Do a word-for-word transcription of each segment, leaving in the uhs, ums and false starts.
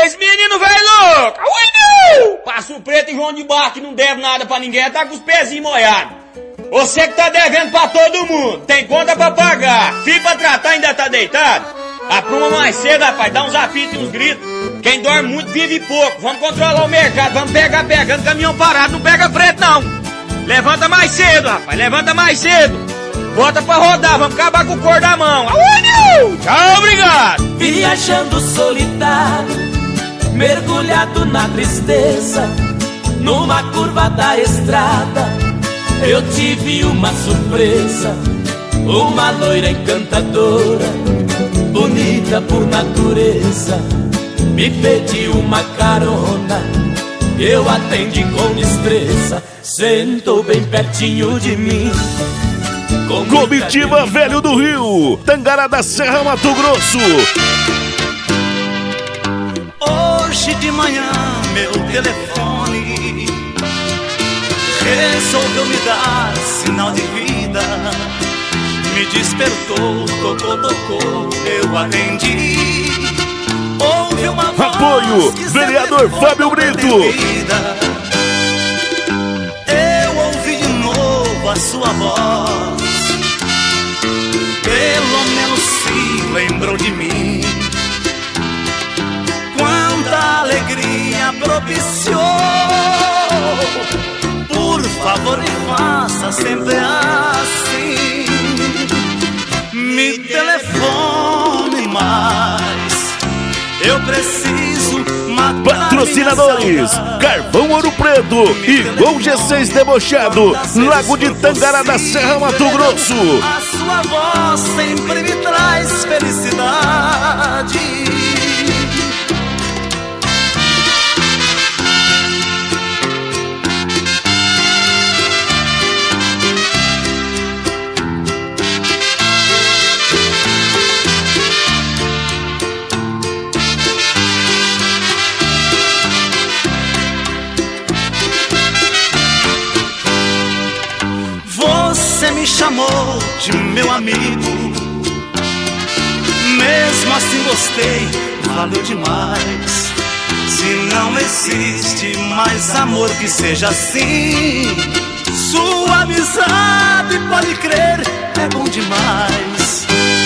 Esse menino velho louco! Ui, não! Passo Preto e João de Barro que não deve nada pra ninguém, tá com os pezinhos molhados. Você que tá devendo pra todo mundo, tem conta pra pagar, filho pra tratar ainda tá deitado? Apruma mais cedo, rapaz, dá uns apitos e uns gritos. Quem dorme muito vive pouco, vamos controlar o mercado, vamos pegar pegando caminhão parado, não pega frete não. Levanta mais cedo, rapaz, levanta mais cedo. Bota pra rodar, vamos acabar com o cor da mão. Tchau, obrigado. Viajando solitário, mergulhado na tristeza, numa curva da estrada, eu tive uma surpresa. Uma loira encantadora, bonita por natureza, me pediu uma carona, eu atendi com destreza. Sentou bem pertinho de mim. Comitiva Velho do Rio, Tangará da Serra, Mato Grosso. Hoje de manhã meu telefone resolveu me dar sinal de vida. Me despertou, tocou, tocou, eu atendi. Ouvi uma voz. Apoio, vereador Fábio Brito. Eu ouvi de novo a sua voz. Pelo menos se lembrou de mim. Quanta alegria propiciou. Por favor, me faça sempre assim. Me telefone mais. Eu preciso matar. Patrocinadores: Carvão Ouro Preto e Gol G seis Debochado, Lago de Tangará da Serra, Mato Grosso. A sua voz sempre me traz felicidade. Você me chamou de meu amigo, mesmo assim gostei, valeu demais. Se não existe mais amor que seja assim, sua amizade, pode crer, é bom demais.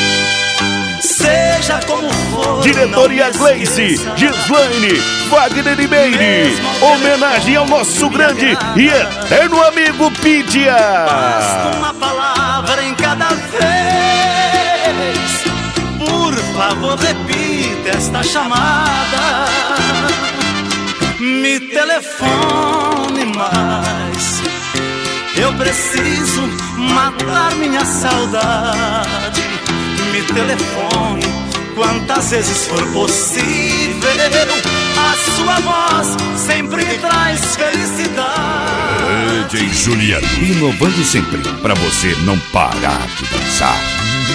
Seja como for. Diretoria Gleice, Gislaine, Wagner e Meire. Homenagem ao nosso grande e eterno amigo Pidia. Basta uma palavra em cada vez. Por favor, repita esta chamada. Me telefone mais. Eu preciso matar minha saudade. Me telefone quantas vezes for possível. A sua voz sempre me traz felicidade. D J Juliano, inovando sempre pra você não parar de dançar.